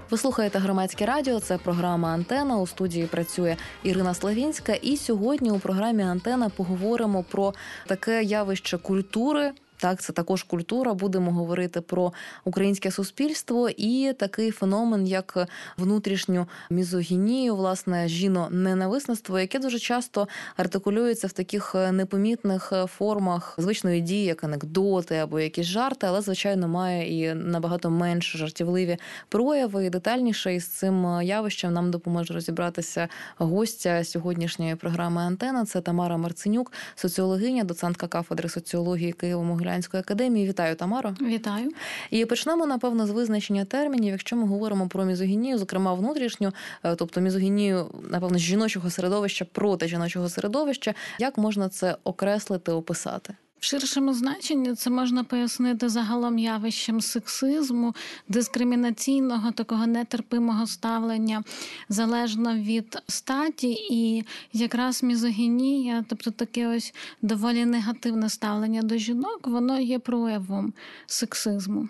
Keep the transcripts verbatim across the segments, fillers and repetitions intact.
Ви слухаєте Громадське радіо, це програма «Антена». У студії працює Ірина Славінська. І сьогодні у програмі «Антена» поговоримо про таке явище культури. Так, це також культура. Будемо говорити про українське суспільство і такий феномен, як внутрішню мізогінію, власне, жіноненависництво, яке дуже часто артикулюється в таких непомітних формах звичної дії, як анекдоти або якісь жарти, але, звичайно, має і набагато менш жартівливі прояви. І детальніше із цим явищем нам допоможе розібратися гостя сьогоднішньої програми «Антена». Це Тамара Марценюк, соціологиня, доцентка кафедри соціології Києво-Могилянської академії. Вітаю, Тамаро. Вітаю. І почнемо, напевно, з визначення термінів. Якщо ми говоримо про мізогінію, зокрема внутрішню, тобто мізогінію, напевно, з жіночого середовища проти жіночого середовища, як можна це окреслити, описати? В ширшому значенні це можна пояснити загалом явищем сексизму, дискримінаційного, такого нетерпимого ставлення залежно від статі, і якраз мізогінія, тобто таке ось доволі негативне ставлення до жінок, воно є проявом сексизму.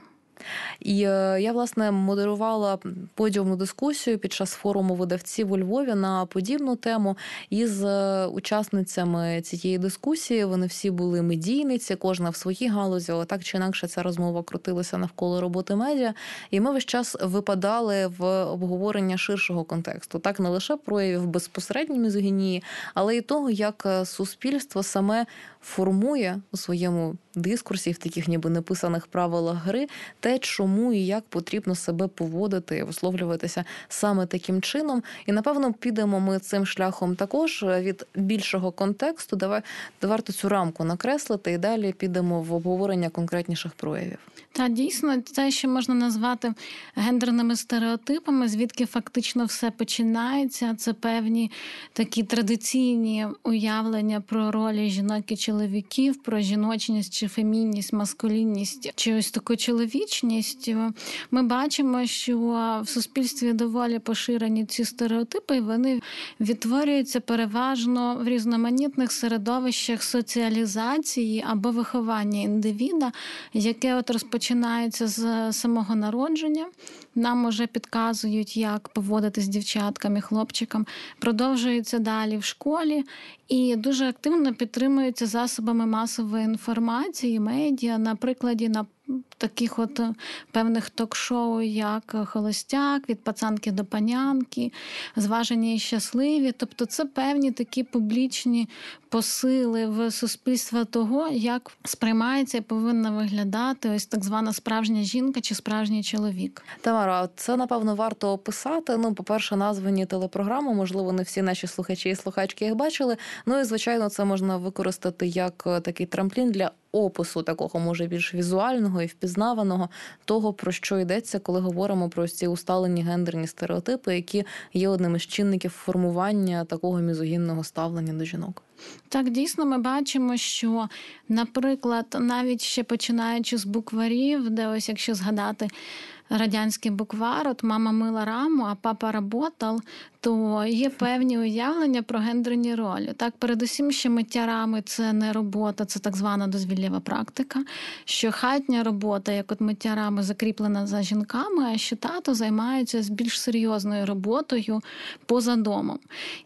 І я, власне, модерувала подіумну дискусію під час форуму видавців у Львові на подібну тему із учасницями цієї дискусії. Вони всі були медійниці, кожна в своїй галузі, але так чи інакше ця розмова крутилася навколо роботи медіа. І ми весь час випадали в обговорення ширшого контексту. Так, не лише проявів безпосередньої мізогінії, але й того, як суспільство саме формує у своєму дискурсі, в таких ніби неписаних правилах гри, те, чому і як потрібно себе поводити і висловлюватися саме таким чином. І, напевно, підемо ми цим шляхом також від більшого контексту. Давай, варто цю рамку накреслити і далі підемо в обговорення конкретніших проявів. Та, дійсно, це ще можна назвати гендерними стереотипами, звідки фактично все починається. Це певні такі традиційні уявлення про ролі жінок і чоловіків, про жіночність чи фемінність, маскулінність, чи ось таку чоловічність. Ми бачимо, що в суспільстві доволі поширені ці стереотипи, і вони відтворюються переважно в різноманітних середовищах соціалізації або виховання індивіда, яке от розпочинається з самого народження. Нам уже підказують, як поводитись з дівчатками, хлопчикам. Продовжується далі в школі і дуже активно підтримується засобами масової інформації, медіа, на прикладі на таких от певних ток-шоу, як «Холостяк», «Від пацанки до панянки», «Зважені і щасливі». Тобто це певні такі публічні посили в суспільство того, як сприймається і повинна виглядати ось так звана справжня жінка чи справжній чоловік. Тамара, це, напевно, варто описати. Ну, по-перше, названі телепрограми, можливо, не всі наші слухачі і слухачки їх бачили. Ну і, звичайно, це можна використати як такий трамплін для опису такого, може, більш візуального і впізнаваного того, про що йдеться, коли говоримо про ці усталені гендерні стереотипи, які є одним із чинників формування такого мізогінного ставлення до жінок. Так, дійсно, ми бачимо, що, наприклад, навіть ще починаючи з букварів, де ось, якщо згадати радянський буквар, от мама мила раму, а папа работал, то є певні уявлення про гендерні ролі. Так, передусім, що миття рами – це не робота, це так звана дозвіллєва практика, що хатня робота, як от миття рами, закріплена за жінками, а що тато займається з більш серйозною роботою поза домом.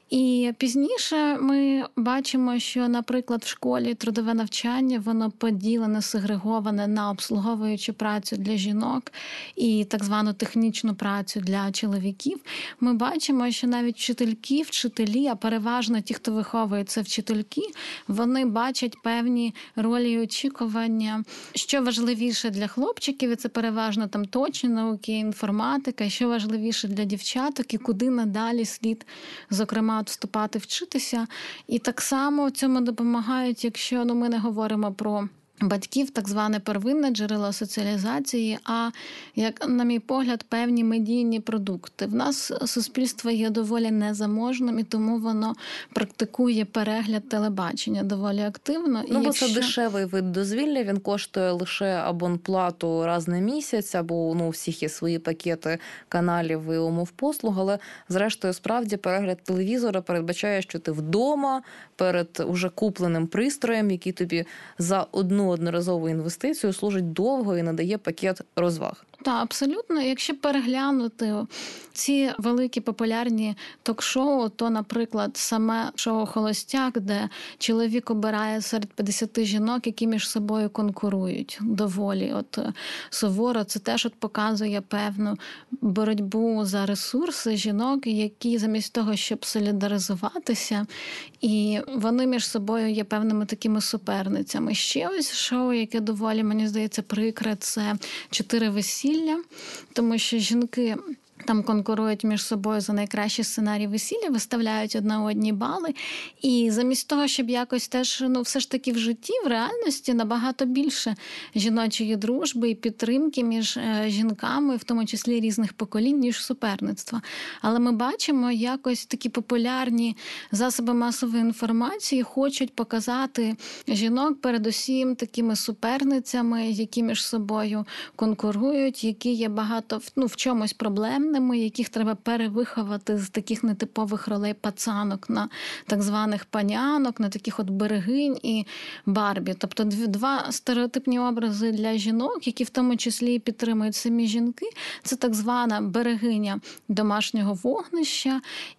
І пізніше ми бачимо, що, наприклад, в школі трудове навчання, воно поділене, сегреговане на обслуговуючу працю для жінок і так звану технічну працю для чоловіків. Ми бачимо, що навіть вчительки, вчителі, а переважно ті, хто виховує, це вчительки, вони бачать певні ролі і очікування, що важливіше для хлопчиків, і це переважно там точні науки, інформатика, і що важливіше для дівчаток, і куди надалі слід, зокрема, вступати, вчитися. І так само цьому допомагають, якщо ну, ми не говоримо про батьків, так зване первинне джерело соціалізації, а, як, на мій погляд, певні медійні продукти. В нас суспільство є доволі незаможним, і тому воно практикує перегляд телебачення доволі активно. Ну, і бо якщо... це дешевий вид дозвілля, він коштує лише абонплату раз на місяць, або ну, у всіх є свої пакети каналів і умов послуг, але, зрештою, справді перегляд телевізора передбачає, що ти вдома, перед уже купленим пристроєм, який тобі за одну одноразову інвестицію служить довго і надає пакет розваг. Так, абсолютно. Якщо переглянути ці великі популярні ток-шоу, то, наприклад, саме шоу «Холостяк», де чоловік обирає серед п'ятдесят жінок, які між собою конкурують доволі от суворо, це теж от показує певну боротьбу за ресурси жінок, які замість того, щоб солідаризуватися, і вони між собою є певними такими суперницями. Ще ось шоу, яке доволі, мені здається, прикре, це «Чотири весілля», тому що жінки там конкурують між собою за найкращий сценарій весілля, виставляють одна одні бали. І замість того, щоб якось теж, ну, все ж таки в житті, в реальності набагато більше жіночої дружби і підтримки між жінками, в тому числі різних поколінь, ніж суперництва. Але ми бачимо, якось такі популярні засоби масової інформації хочуть показати жінок передусім такими суперницями, які між собою конкурують, які є багато, ну, в чомусь проблемними, яких треба перевиховати з таких нетипових ролей пацанок на так званих панянок, на таких от берегинь і Барбі. Тобто два стереотипні образи для жінок, які в тому числі і підтримують самі жінки. Це так звана берегиня домашнього вогнища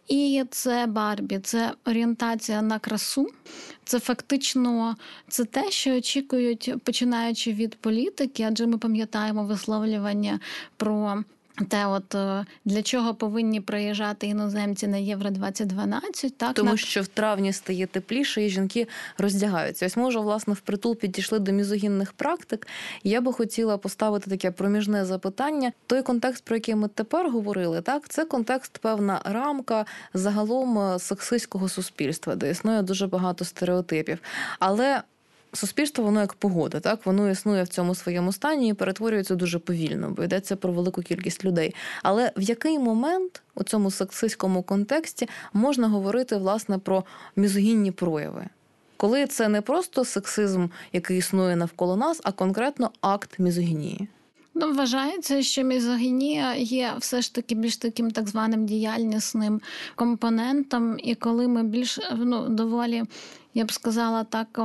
і це Барбі. Це орієнтація на красу. Це фактично це те, що очікують, починаючи від політики, адже ми пам'ятаємо висловлювання про те, от для чого повинні приїжджати іноземці на Євро двадцять дванадцять. Так, Тому на... що в травні стає тепліше і жінки роздягаються. Ось, може, власне, впритул підійшли до мізогінних практик. Я би хотіла поставити таке проміжне запитання. Той контекст, про який ми тепер говорили, так, це контекст, певна рамка загалом сексистського суспільства, де існує дуже багато стереотипів. Але суспільство, воно як погода, так? Воно існує в цьому своєму стані і перетворюється дуже повільно, бо йдеться про велику кількість людей. Але в який момент у цьому сексистському контексті можна говорити, власне, про мізогінні прояви? Коли це не просто сексизм, який існує навколо нас, а конкретно акт мізогінії? Ну, вважається, що мізогінія є все ж таки більш таким так званим діяльнісним компонентом, і коли ми більш, ну, доволі, я б сказала так,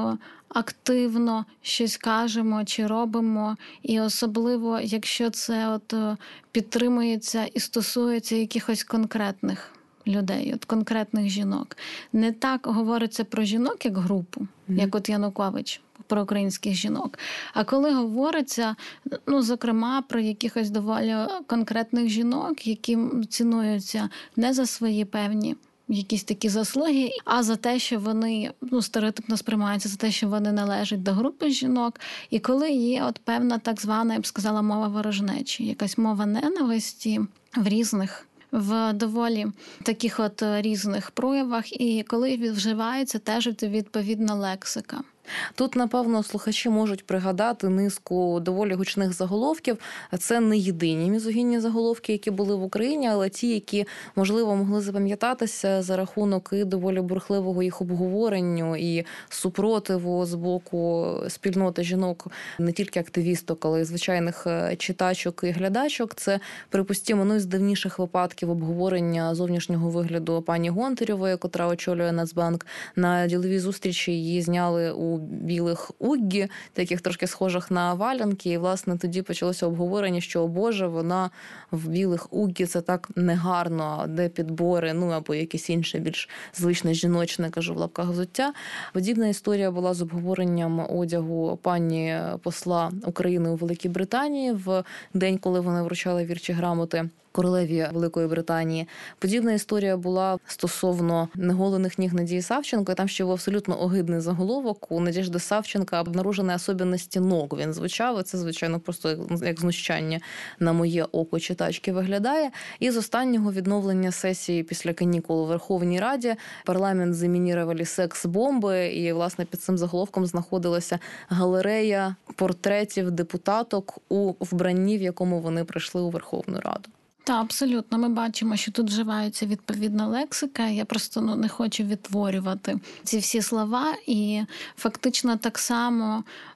активно щось кажемо чи робимо, і особливо, якщо це от підтримується і стосується якихось конкретних людей, от конкретних жінок. Не так говориться про жінок як групу, mm-hmm. як от Янукович, про українських жінок. А коли говориться, ну, зокрема, про якихось доволі конкретних жінок, які цінуються не за свої певні якісь такі заслуги, а за те, що вони, ну, стереотипно сприймаються, за те, що вони належать до групи жінок. І коли є от певна так звана, я б сказала, мова ворожнечі, якась мова ненависті в різних, в доволі таких от різних проявах, і коли вживається теж відповідна лексика. Тут, напевно, слухачі можуть пригадати низку доволі гучних заголовків. Це не єдині мізогінні заголовки, які були в Україні, але ті, які, можливо, могли запам'ятатися за рахунок і доволі бурхливого їх обговоренню і супротиву з боку спільноти жінок, не тільки активісток, але й звичайних читачок і глядачок. Це, припустімо, ну, із давніших випадків обговорення зовнішнього вигляду пані Гонтаревої, котра очолює Нацбанк. На діловій зустрічі її зняли у білих уггі, таких трошки схожих на валянки, і, власне, тоді почалося обговорення, що, о Боже, вона в білих уггі, це так негарно, де підбори, ну, або якесь інше, більш звичне жіночне, кажу в лапках, взуття. Подібна історія була з обговоренням одягу пані посла України у Великій Британії в день, коли вони вручали вірчі грамоти королеві Великої Британії. Подібна історія була стосовно неголених ніг Надії Савченко. І там ще був абсолютно огидний заголовок. У Надежди Савченка обнаружені особливості ног. Він звучав, і це, звичайно, просто як знущання на моє око читачки виглядає. І з останнього відновлення сесії після канікул у Верховній Раді парламент замінірували секс-бомби, і, власне, під цим заголовком знаходилася галерея портретів депутаток у вбранні, в якому вони прийшли у Верховну Раду. Так, абсолютно. Ми бачимо, що тут вживається відповідна лексика. Я просто ну, не хочу відтворювати ці всі слова. І фактично так само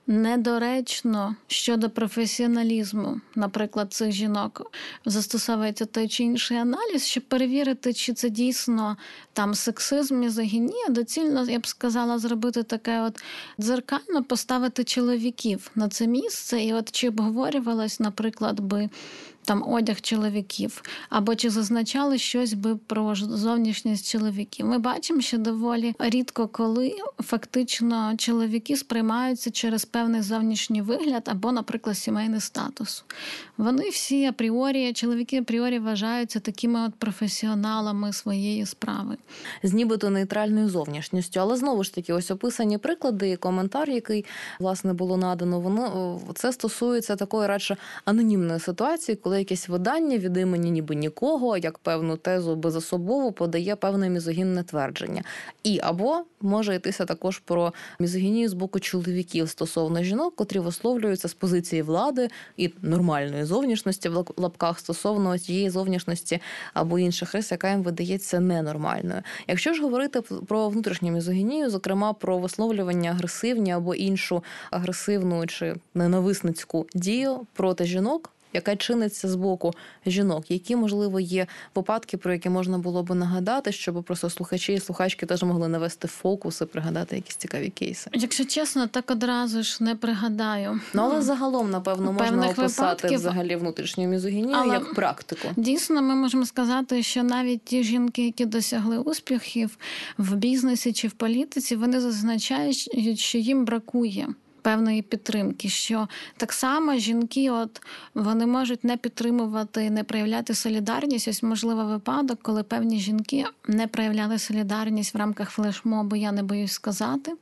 недоречно щодо професіоналізму, наприклад, цих жінок, застосовується той чи інший аналіз, щоб перевірити, чи це дійсно там сексизм, мізогінія, доцільно, я б сказала, зробити таке от дзеркально, поставити чоловіків на це місце, і от чи обговорювалось, наприклад, би там одяг чоловіків, або чи зазначали щось би про зовнішність чоловіків. Ми бачимо, що доволі рідко коли фактично чоловіки сприймаються через певний зовнішній вигляд або, наприклад, сімейний статус. Вони всі апріорі, чоловіки апріорі вважаються такими от професіоналами своєї справи. З нібито нейтральною зовнішністю. Але знову ж таки, ось описані приклади і коментар, який, власне, було надано, воно, це стосується такої радше анонімної ситуації, коли якесь видання від імені ніби нікого, як певну тезу безособово подає певне мізогінне твердження. І або може йтися також про мізогінію з боку чоловіків стосовно жінок, котрі висловлюються з позиції влади і нормальної зовнішності в лапках стосовно тієї зовнішності або інших рис, яка їм видається ненормальною. Якщо ж говорити про внутрішню мізогінію, зокрема про висловлювання агресивні або іншу агресивну чи ненависницьку дію проти жінок, яка чиниться з боку жінок, які, можливо, є випадки, про які можна було би нагадати, щоб просто слухачі і слухачки теж могли навести фокус і пригадати якісь цікаві кейси. Якщо чесно, так одразу ж не пригадаю. Ну, але загалом, напевно, можна Певних описати випадків, взагалі внутрішню мізогінію але як практику. Дійсно, ми можемо сказати, що навіть ті жінки, які досягли успіхів в бізнесі чи в політиці, вони зазначають, що їм бракує певної підтримки, що так само жінки, от вони можуть не підтримувати, не проявляти солідарність. Ось, можливо, випадок, коли певні жінки не проявляли солідарність в рамках флешмобу, я не боюсь сказати,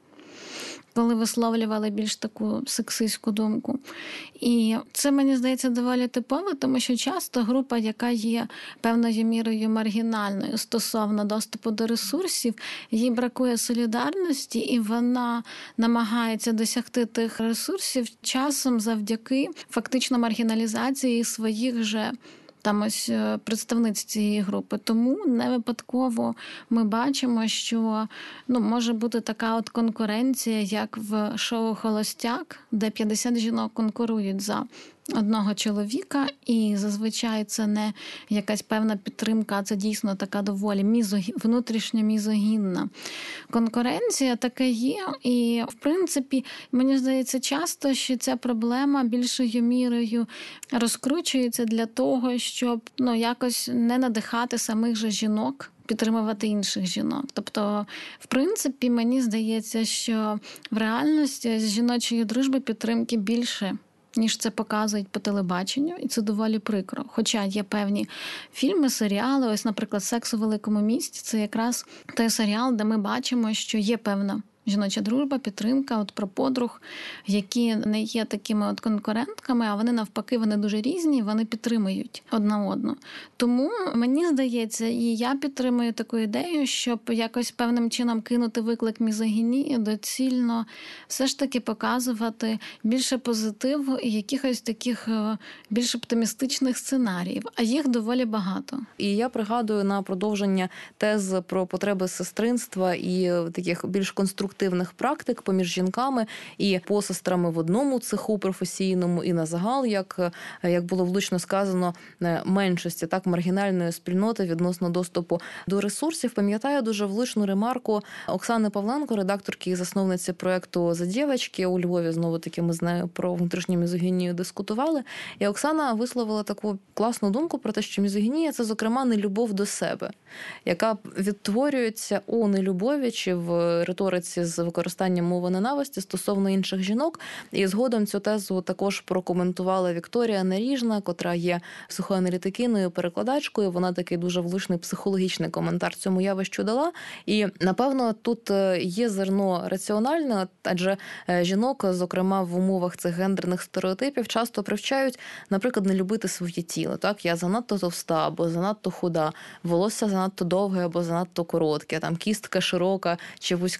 коли висловлювали більш таку сексистську думку. І це, мені здається, доволі типово, тому що часто група, яка є певною мірою маргінальною стосовно доступу до ресурсів, їй бракує солідарності, і вона намагається досягти тих ресурсів часом завдяки фактично маргіналізації своїх же там ось представниць цієї групи. Тому не випадково ми бачимо, що ну, може бути така от конкуренція, як в шоу «Холостяк», де п'ятдесят жінок конкурують за одного чоловіка, і зазвичай це не якась певна підтримка, а це дійсно така доволі мізогі... внутрішньо мізогінна конкуренція така є. І, в принципі, мені здається часто, що ця проблема більшою мірою розкручується для того, щоб ну, якось не надихати самих же жінок підтримувати інших жінок. Тобто, в принципі, мені здається, що в реальності з жіночої дружби підтримки більше, ніж це показують по телебаченню, і це доволі прикро. Хоча є певні фільми, серіали, ось, наприклад, «Секс у великому місті» – це якраз той серіал, де ми бачимо, що є певна жіноча дружба, підтримка от про подруг, які не є такими от конкурентками, а вони навпаки, вони дуже різні, вони підтримують одна одну. Тому мені здається, і я підтримую таку ідею, щоб якось певним чином кинути виклик мізогінії, доцільно все ж таки показувати більше позитиву і якихось таких більш оптимістичних сценаріїв, а їх доволі багато. І я пригадую на продовження тез про потреби сестринства і таких більш конструктивних практик поміж жінками і посестрами в одному цеху професійному і на загал, як, як було влучно сказано, меншості, так, маргінальної спільноти відносно доступу до ресурсів. Пам'ятаю дуже влучну ремарку Оксани Павленко, редакторки і засновниці проєкту «За дівочки» у Львові. Знову-таки ми з нею про внутрішню мізогінію дискутували. І Оксана висловила таку класну думку про те, що мізогінія – це, зокрема, нелюбов до себе, яка відтворюється у нелюбові чи в риториці з використанням мови ненависті стосовно інших жінок. І згодом цю тезу також прокоментувала Вікторія Наріжна, котра є психоаналітикиною, перекладачкою. Вона такий дуже влучний психологічний коментар цьому явищу дала. І, напевно, тут є зерно раціональне, адже жінок, зокрема, в умовах цих гендерних стереотипів, часто привчають, наприклад, не любити своє тіло. Так, я занадто товста або занадто худа, волосся занадто довге або занадто коротке, там кістка широка чи вузька, неправильно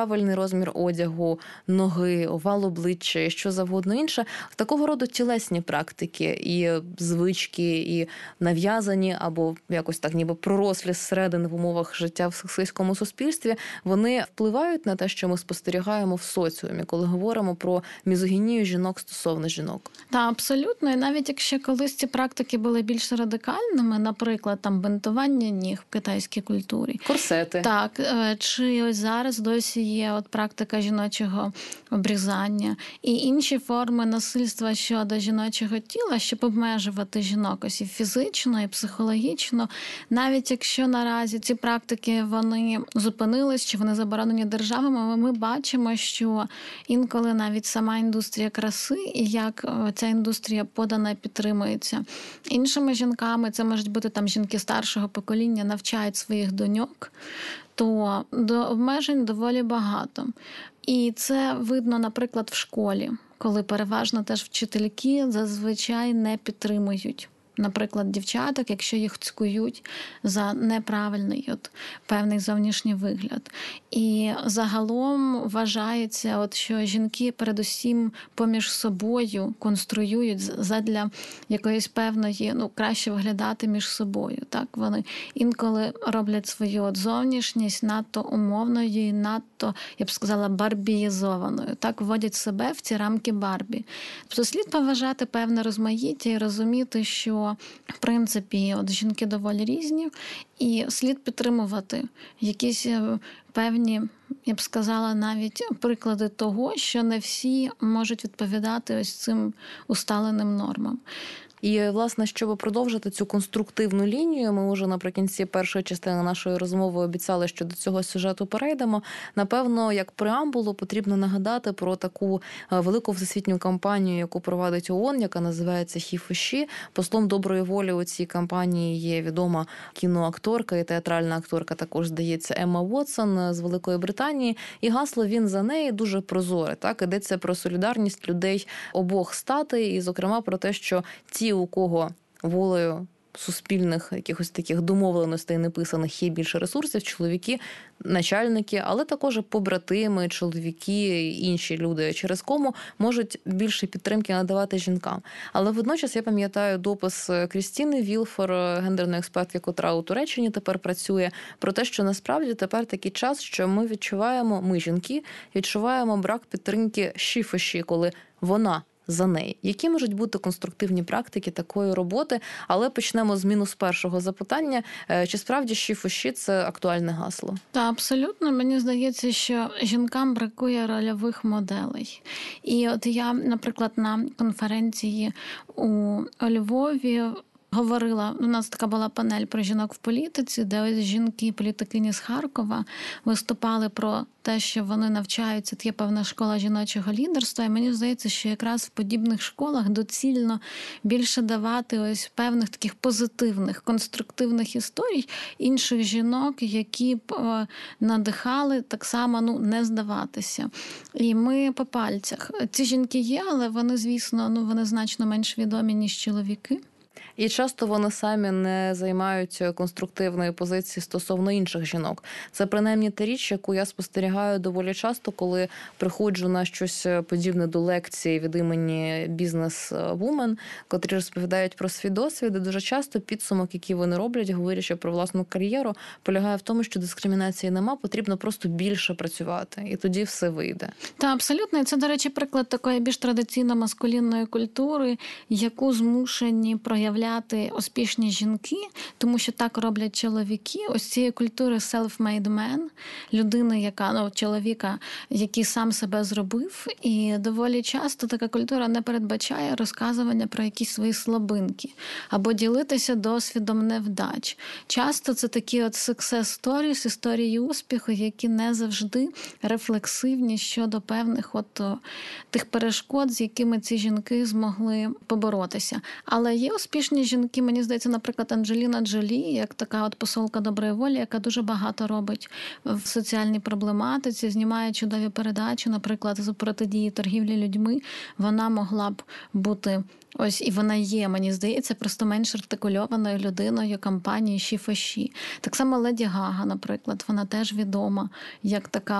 правильний розмір одягу, ноги, овал обличчя і що завгодно інше. Такого роду тілесні практики і звички, і нав'язані або якось так ніби пророслі зсередини в умовах життя в сексистському суспільстві, вони впливають на те, що ми спостерігаємо в соціумі, коли говоримо про мізогінію жінок стосовно жінок. Так, абсолютно. І навіть якщо колись ці практики були більш радикальними, наприклад, там бинтування ніг в китайській культурі. Корсети. Так, чи ось зараз досі є от практика жіночого обрізання і інші форми насильства щодо жіночого тіла, щоб обмежувати жінок ось і фізично, і психологічно. Навіть якщо наразі ці практики вони зупинились, чи вони заборонені державами, ми бачимо, що інколи навіть сама індустрія краси і як ця індустрія подана і підтримується іншими жінками, це можуть бути там жінки старшого покоління, навчають своїх доньок, то до обмежень доволі багато. І це видно, наприклад, в школі, коли переважно теж вчительки зазвичай не підтримують. Наприклад, дівчаток, якщо їх цькують за неправильний от, певний зовнішній вигляд. І загалом вважається, от, що жінки передусім поміж собою конструюють задля якоїсь певної, ну, краще виглядати між собою. Так? Вони інколи роблять свою от зовнішність надто умовною і надто, я б сказала, барбіїзованою. Так вводять себе в ці рамки Барбі. Тобто слід поважати певне розмаїття і розуміти, що в принципі, от жінки доволі різні, і слід підтримувати якісь певні, я б сказала, навіть приклади того, що не всі можуть відповідати ось цим усталеним нормам. І, власне, щоб продовжити цю конструктивну лінію, ми вже наприкінці першої частини нашої розмови обіцяли, що до цього сюжету перейдемо. Напевно, як преамбулу потрібно нагадати про таку велику всесвітню кампанію, яку провадить ООН, яка називається «He for She». Послом доброї волі у цій кампанії є відома кіноакторка і театральна акторка, також, здається, Емма Уотсон з Великої Британії. І гасло «Він за неї» дуже прозоре. Так, ідеться про солідарність людей обох статей, і, зокрема, про те, що ті, у кого волею суспільних якихось таких домовленостей неписаних є більше ресурсів, чоловіки, начальники, але також побратими, чоловіки, інші люди, через кому можуть більше підтримки надавати жінкам. Але водночас я пам'ятаю допис Крістіни Вілфор, гендерної експертки, котра у Туреччині тепер працює, про те, що насправді тепер такий час, що ми відчуваємо, ми, жінки, відчуваємо брак підтримки she for she, коли вона за неї. Які можуть бути конструктивні практики такої роботи? Але почнемо з мінус першого запитання. Чи справді she for she – це актуальне гасло? Так, абсолютно. Мені здається, що жінкам бракує рольових моделей. І от я, наприклад, на конференції у Львові говорила, у нас така була панель про жінок в політиці, де ось жінки-політикині з Харкова виступали про те, що вони навчаються, є певна школа жіночого лідерства, і мені здається, що якраз в подібних школах доцільно більше давати ось певних таких позитивних, конструктивних історій інших жінок, які б надихали так само, ну, не здаватися. І ми по пальцях. Ці жінки є, але вони, звісно, ну, вони значно менш відомі, ніж чоловіки. І часто вони самі не займають конструктивної позиції стосовно інших жінок. Це принаймні та річ, яку я спостерігаю доволі часто, коли приходжу на щось подібне до лекції від імені бізнес-вумен, котрі розповідають про свій досвід. І дуже часто підсумок, який вони роблять, говорячи про власну кар'єру, полягає в тому, що дискримінації нема, потрібно просто більше працювати. І тоді все вийде. Та абсолютно. І це, до речі, приклад такої більш традиційно маскулінної культури, яку змушені проявляти успішні жінки, тому що так роблять чоловіки. Ось цієї культури self-made man, людини, яка, ну, чоловіка, який сам себе зробив. І доволі часто така культура не передбачає розказування про якісь свої слабинки або ділитися досвідом невдач. Часто це такі от success stories, історії успіху, які не завжди рефлексивні щодо певних от тих перешкод, з якими ці жінки змогли поборотися. Але є успішні жінки, мені здається, наприклад, Анджеліна Джолі, як така от посолка доброї волі, яка дуже багато робить в соціальній проблематиці, знімає чудові передачі, наприклад, з протидії торгівлі людьми. Вона могла б бути, ось і вона є, мені здається, просто менш артикульованою людиною кампанії she for she. Так само Леді Гага, наприклад, вона теж відома як така от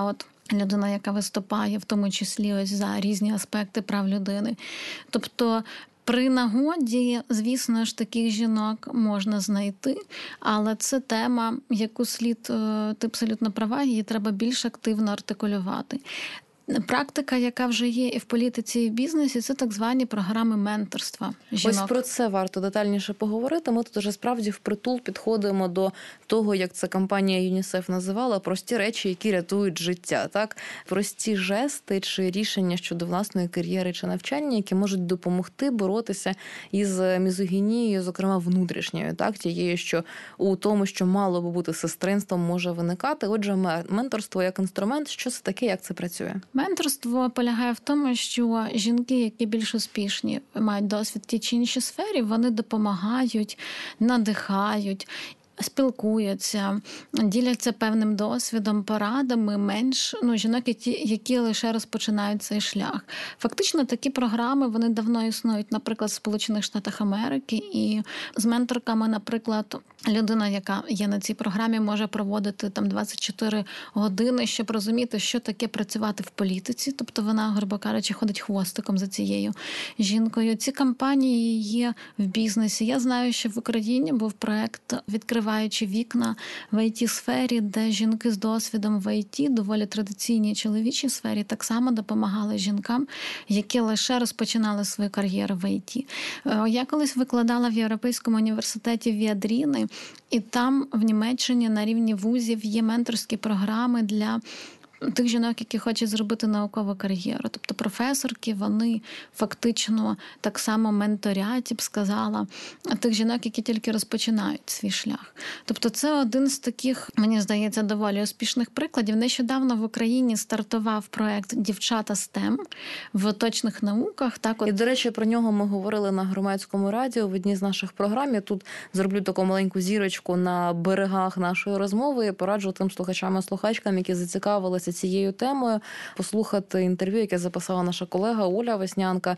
людина, яка виступає, в тому числі ось за різні аспекти прав людини. Тобто при нагоді, звісно ж, таких жінок можна знайти, але це тема, яку слід, ти абсолютно права, її треба більш активно артикулювати. Практика, яка вже є і в політиці, і в бізнесі, це так звані програми менторства жінок. Ось про це варто детальніше поговорити. Ми тут уже справді впритул підходимо до того, як це компанія ЮНІСЕФ називала, прості речі, які рятують життя. Так? Прості жести чи рішення щодо власної кар'єри чи навчання, які можуть допомогти боротися із мізогінією, зокрема внутрішньою, так? Тією, що у тому, що мало би бути сестринством, може виникати. Отже, менторство як інструмент, що це таке, як це працює? Менторство полягає в тому, що жінки, які більш успішні, мають досвід в тій чи іншій сфері, вони допомагають, надихають, спілкуються, діляться певним досвідом, порадами, менш, ну, жінок, які, які лише розпочинають цей шлях. Фактично, такі програми, вони давно існують, наприклад, в Сполучених Штатах Америки, і з менторками, наприклад, людина, яка є на цій програмі, може проводити там двадцять чотири години, щоб розуміти, що таке працювати в політиці, тобто вона, грубо кажучи, ходить хвостиком за цією жінкою. Ці кампанії є в бізнесі. Я знаю, що в Україні був проект «Відкриваючи вікна» в ай ті-сфері, де жінки з досвідом в ай ті, доволі традиційній чоловічій сфері, так само допомагали жінкам, які лише розпочинали свою кар'єру в ай ті. Я колись викладала в Європейському університеті Віадріни, і там в Німеччині на рівні вузів є менторські програми для тих жінок, які хочуть зробити наукову кар'єру. Тобто професорки, вони фактично так само менторять, я б сказала, тих жінок, які тільки розпочинають свій шлях. Тобто це один з таких, мені здається, доволі успішних прикладів. Нещодавно в Україні стартував проект «Дівчата стем» в точних науках. Так от... І, до речі, про нього ми говорили на Громадському радіо в одній з наших програм. Я тут зроблю таку маленьку зірочку на берегах нашої розмови і пораджу тим слухачам і слухачкам, які зацікавилися цією темою, послухати інтерв'ю, яке записала наша колега Оля Веснянка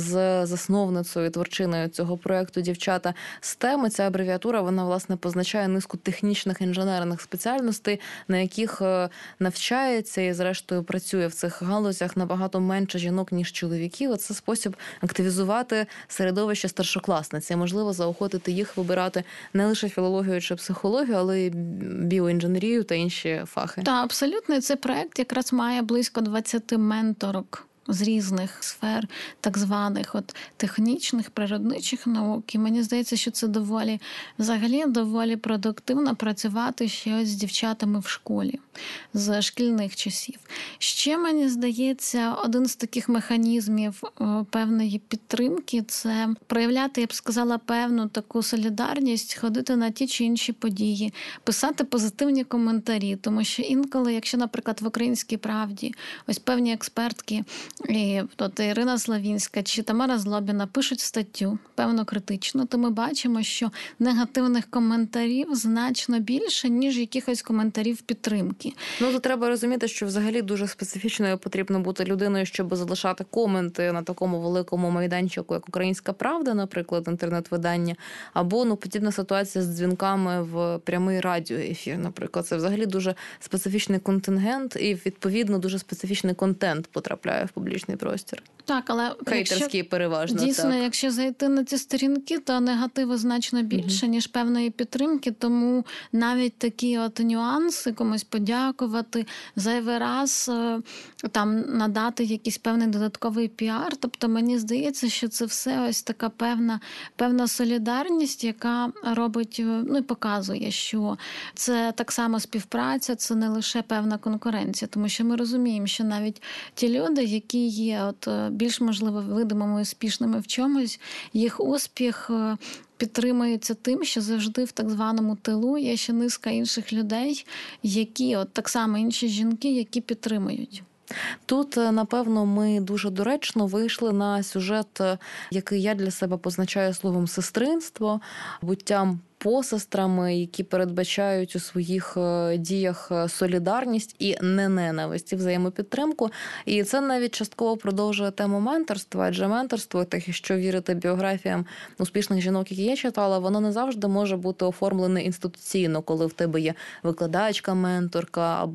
з засновницею і творчиною цього проєкту «Дівчата стем». Ця абревіатура, вона, власне, позначає низку технічних інженерних спеціальностей, на яких навчається і, зрештою, працює в цих галузях набагато менше жінок, ніж чоловіків. Це спосіб активізувати середовище старшокласниць і, можливо, заохотити їх вибирати не лише філологію чи психологію, але й біоінженерію та інші фахи. Так, абсолютно. Це проект якраз має близько двадцять менторок з різних сфер, так званих от технічних, природничих наук. І мені здається, що це доволі, взагалі, доволі продуктивно працювати ще з дівчатами в школі, з шкільних часів. Ще, мені здається, один з таких механізмів певної підтримки – це проявляти, я б сказала, певну таку солідарність, ходити на ті чи інші події, писати позитивні коментарі, тому що інколи, якщо, наприклад, в «Українській правді» ось певні експертки, і от Ірина Славінська чи Тамара Злобіна пишуть статтю, певно критично, то ми бачимо, що негативних коментарів значно більше, ніж якихось коментарів підтримки. Ну, то треба розуміти, що взагалі дуже специфічною потрібно бути людиною, щоб залишати коменти на такому великому майданчику, як «Українська правда», наприклад, інтернет-видання, або, ну, подібна ситуація з дзвінками в прямий радіоефір, наприклад. Це взагалі дуже специфічний контингент і, відповідно, дуже специфічний контент потрапляє в публічний простір. Так, але хейтерський якщо, переважно. Дійсно, так. якщо зайти на ці сторінки, то негативу значно більше, угу. ніж певної підтримки, тому навіть такі от нюанси, комусь подякувати, зайвий раз там надати якийсь певний додатковий піар, тобто мені здається, що це все ось така певна, певна солідарність, яка робить, ну і показує, що це так само співпраця, це не лише певна конкуренція, тому що ми розуміємо, що навіть ті люди, які є от більш, можливо, видимими і успішними в чомусь, їх успіх підтримується тим, що завжди в так званому тилу є ще низка інших людей, які, от так само інші жінки, які підтримують. Тут, напевно, ми дуже доречно вийшли на сюжет, який я для себе позначаю словом «сестринство», буттям посестрами, які передбачають у своїх діях солідарність і не ненависть, і взаємопідтримку. І це навіть частково продовжує тему менторства, адже менторство, так якщо вірити біографіям успішних жінок, які я читала, воно не завжди може бути оформлене інституційно, коли в тебе є викладачка, менторка або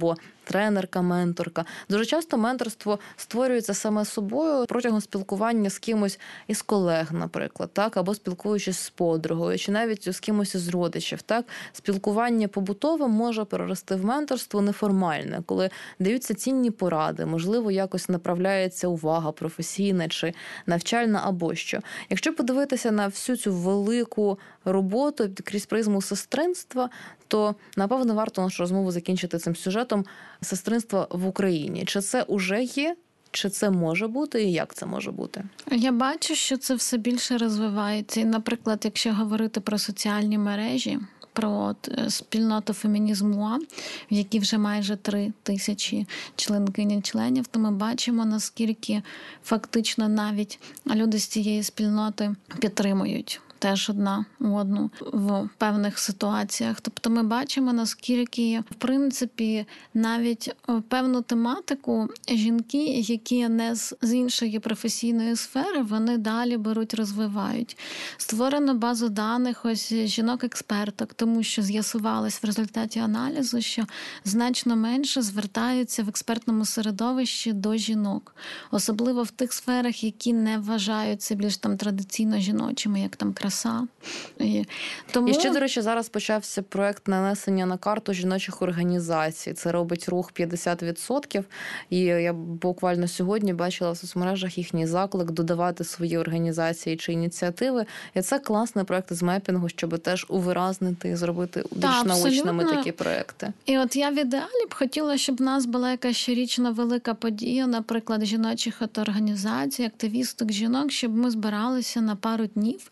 тренерка, менторка. Дуже часто менторство створюється саме собою протягом спілкування з кимось із колег, наприклад, так, або спілкуючись з подругою, чи навіть з кимось із родичів. Так, спілкування побутове може перерости в менторство неформальне, коли даються цінні поради, можливо, якось направляється увага професійна чи навчальна або що. Якщо подивитися на всю цю велику роботу крізь призму сестринства, то, напевно, варто нашу розмову закінчити цим сюжетом сестринства в Україні. Чи це уже є, чи це може бути, і як це може бути? Я бачу, що це все більше розвивається. І, наприклад, якщо говорити про соціальні мережі, про от, спільноту фемінізму, в якій вже майже три тисячі членкині членів, то ми бачимо, наскільки фактично навіть люди з цієї спільноти підтримують теж одна одну в певних ситуаціях. Тобто ми бачимо, наскільки, в принципі, навіть певну тематику жінки, які не з, з іншої професійної сфери, вони далі беруть, розвивають. Створено базу даних ось жінок-експерток, тому що з'ясувалось в результаті аналізу, що значно менше звертаються в експертному середовищі до жінок. Особливо в тих сферах, які не вважаються більш там традиційно жіночими, як там краса. І, тому... І ще, до речі, зараз почався проект нанесення на карту жіночих організацій. Це робить рух п'ятдесят відсотків. І я буквально сьогодні бачила в соцмережах їхній заклик додавати свої організації чи ініціативи. І це класний проект з мепінгу, щоб теж увиразнити і зробити більш Та, наочними такі проекти. І от я в ідеалі б хотіла, щоб в нас була якась щорічна велика подія, наприклад, жіночих організацій, активісток жінок, щоб ми збиралися на пару днів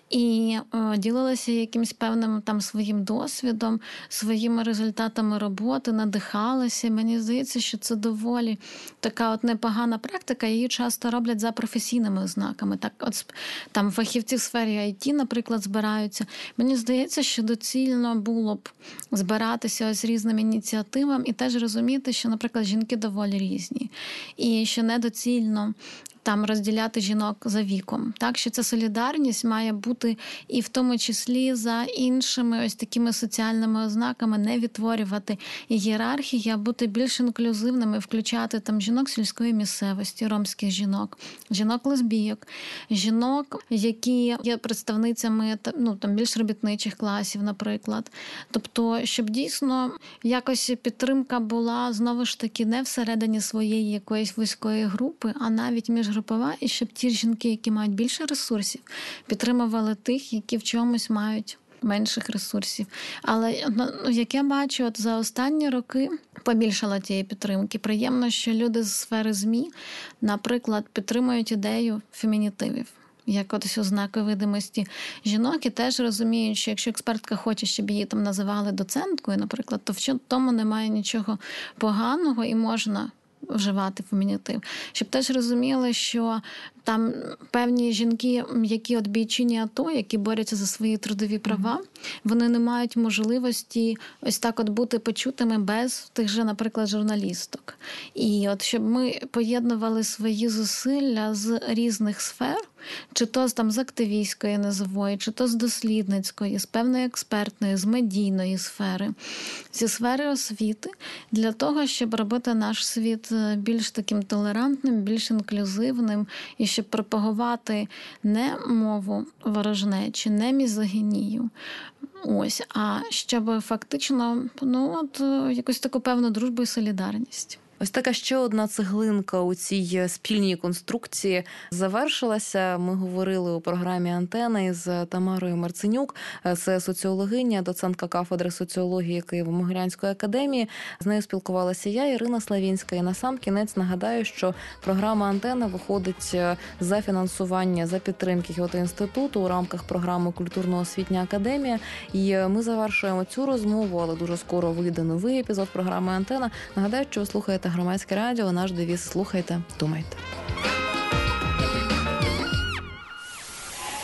і о, ділилися якимось певним там своїм досвідом, своїми результатами роботи, надихалися. Мені здається, що це доволі така от непогана практика, її часто роблять за професійними ознаками. Так, от там фахівці в сфері ай ті, наприклад, збираються. Мені здається, що доцільно було б збиратися ось різним ініціативам і теж розуміти, що, наприклад, жінки доволі різні. І що недоцільно там розділяти жінок за віком. Так, що ця солідарність має бути і в тому числі за іншими ось такими соціальними ознаками, не відтворювати ієрархії, а бути більш інклюзивними, включати там жінок сільської місцевості, ромських жінок, жінок-лесбійок, жінок, які є представницями ну, там, більш робітничих класів, наприклад. Тобто, щоб дійсно якось підтримка була, знову ж таки, не всередині своєї якоїсь вузької групи, а навіть між групова, і щоб ті жінки, які мають більше ресурсів, підтримували тих, які в чомусь мають менших ресурсів. Але, ну, як я бачу, от за останні роки побільшала тієї підтримки. Приємно, що люди з сфери ЗМІ, наприклад, підтримують ідею фемінітивів. Як ось ознаки видимості жінок, і теж розуміють, що якщо експертка хоче, щоб її там називали доценткою, наприклад, то в тому немає нічого поганого і можна вживати фемінітив. Щоб теж розуміли, що там певні жінки, які от бійчині АТО, які борються за свої трудові права, вони не мають можливості ось так от бути почутими без тих же, наприклад, журналісток. І от щоб ми поєднували свої зусилля з різних сфер, чи то там з активістської низової, чи то з дослідницької, з певної експертної, з медійної сфери, зі сфери освіти, для того, щоб робити наш світ більш таким толерантним, більш інклюзивним, і щоб пропагувати не мову ворожнечі, не мізогінію, ось, а щоб фактично, ну, от, якусь таку певну дружбу і солідарність. Ось така ще одна цеглинка у цій спільній конструкції завершилася. Ми говорили у програмі «Антена» із Тамарою Марценюк. Це соціологиня, доцентка кафедри соціології Києво-Могилянської академії. З нею спілкувалася я, Ірина Славінська. І насамкінець нагадаю, що програма «Антена» виходить за фінансування, за підтримки Гьоте-інституту у рамках програми «Культурно-освітня академія». І ми завершуємо цю розмову, але дуже скоро вийде новий епізод програми «Антена». Нагадаю, що ви слухаєте Громадське радіо, наш девіз «Слухайте, думайте».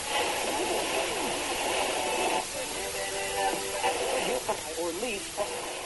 Or leave.